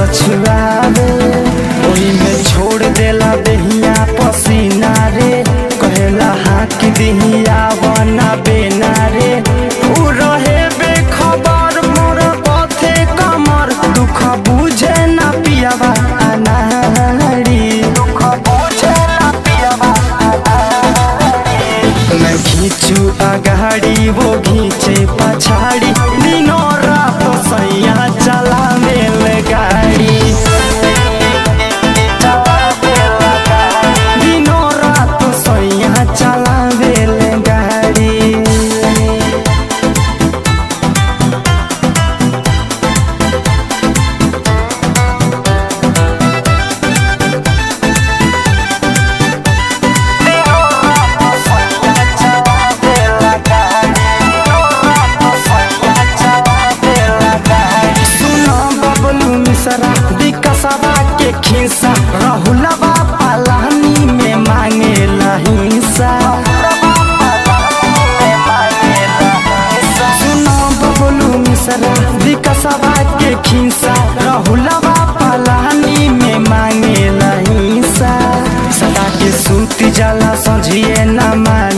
पछुआवे ओही में छोड़ देला देहिया पसीना रे कहेला हाथ दिहिया बना बेना रे उ रहे बेखबर मोर पथे कमर दुख बुझे ना पियावा अनाड़ी दुख बुझे ना पियावा अनाड़ी मैं खींचू अगाड़ी वो खींचे पछाड़ी दिनों रात सैया चला मेल गाड़ी दिनों रात सैया चला मेल गाड़ी विकसवा के खिस्सा राहुलवा पलानी में मांगे हिस्सा सुनो बबलू मिश्रा विकसवा के खिस्सा राहुलवा पलानी में मांगे हिस्सा सदा के सूती जला समझिए न